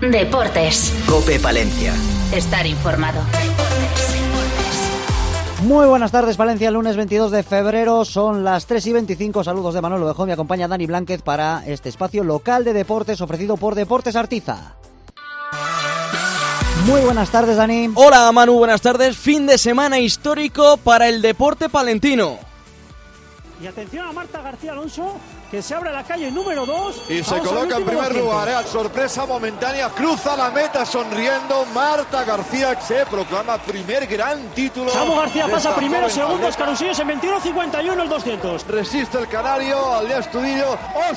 Deportes. COPE Palencia. Estar informado. Muy buenas tardes, Palencia. Lunes 22 de febrero, son las 3:25. Saludos de Manuel Ovejón. Me acompaña Dani Blánquez para este espacio local de deportes ofrecido por Deportes Artiza. Muy buenas tardes, Dani. Hola, Manu, buenas tardes. Fin de semana histórico para el deporte palentino. Y atención a Marta García Alonso, que se abre la calle número 2. Y se coloca en primer lugar, sorpresa momentánea, cruza la meta sonriendo. Marta García se proclama primer gran título. Samu García pasa primero, segundo, Carusillos en 21:51 el 200. Resiste el canario, al día Estudillo,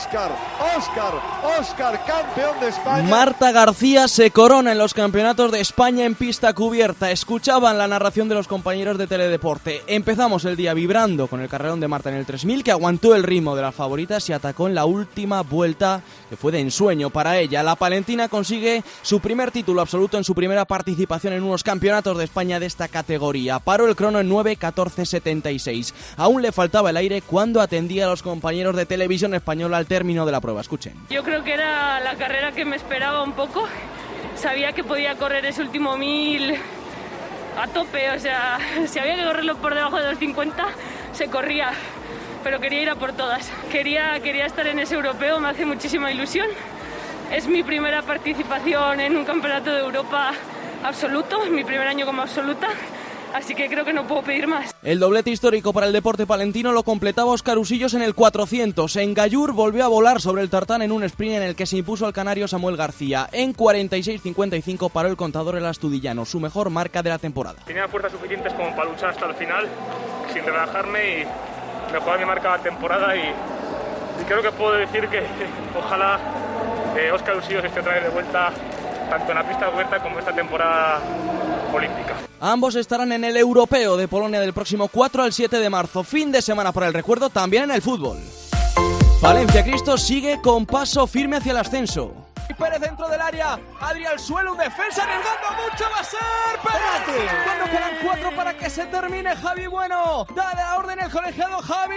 Óscar, campeón de España. Marta García se corona en los campeonatos de España en pista cubierta. Escuchaban la narración de los compañeros de Teledeporte. Empezamos el día vibrando con el carrerón de Marta en el 3000, que aguantó el ritmo de las favoritas y atacó en la última vuelta, que fue de ensueño para ella. La palentina consigue su primer título absoluto en su primera participación en unos campeonatos de España de esta categoría. Paró el crono en 9:14:76. Aún le faltaba el aire cuando atendía a los compañeros de Televisión Española al término de la prueba. Escuchen. Yo creo que era la carrera que me esperaba un poco. Sabía que podía correr ese último 1000 a tope, o sea, si había que correrlo por debajo de los 50, se corría. Pero quería ir a por todas. Quería estar en ese europeo, me hace muchísima ilusión. Es mi primera participación en un campeonato de Europa absoluto, mi primer año como absoluta, así que creo que no puedo pedir más. El doblete histórico para el deporte palentino lo completaba Óscar Usillos en el 400. En Gallur volvió a volar sobre el tartán en un sprint en el que se impuso al canario Samuel García. En 46:55 paró el contador el astudillano, su mejor marca de la temporada. Tenía fuerzas suficientes como para luchar hasta el final, sin relajarme y mejorar mi marca de la temporada y creo que puedo decir que ojalá Óscar Usillos esté otra vez de vuelta tanto en la pista cubierta como esta temporada olímpica. Ambos estarán en el Europeo de Polonia del próximo 4 al 7 de marzo. Fin de semana para el recuerdo también en el fútbol. Palencia Cristo sigue con paso firme hacia el ascenso. Pérez dentro del área, Adri al suelo, un defensa arriesgando mucho, va a ser penalti. Cuando quedan 4 para que se termine, Javi Bueno da la orden el colegiado Javi.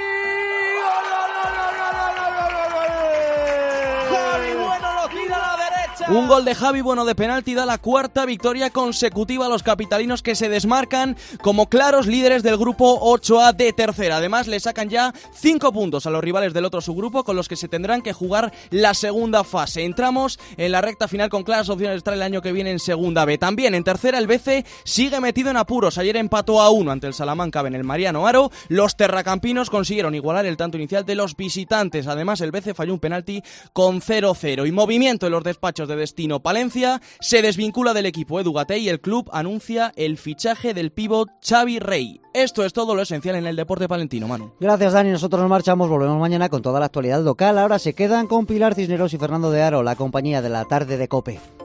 Javi Bueno lo tira a la derecha. Un gol de Javi Bueno de penalti da la cuarta victoria consecutiva a los capitalinos, que se desmarcan como claros líderes del grupo 8A de tercera. Además le sacan ya 5 puntos a los rivales del otro subgrupo, con los que se tendrán que jugar la segunda fase. Entramos en la recta final con claras opciones de estar el año que viene en segunda B. También en tercera el BC sigue metido en apuros. Ayer empató a 1 ante el Salamanca en el Mariano Aro. Los terracampinos consiguieron igualar el tanto inicial de los visitantes. Además el BC falló un penalti con 0-0. Y movimiento en los despachos de Destino Palencia. Se desvincula del equipo Edu Gatell y el club anuncia el fichaje del pívot Xavi Rey. Esto es todo lo esencial en el deporte palentino, Manu. Gracias, Dani. Nosotros nos marchamos, volvemos mañana con toda la actualidad local. Ahora se quedan con Pilar Cisneros y Fernando de Aro, la compañía de la tarde de COPE.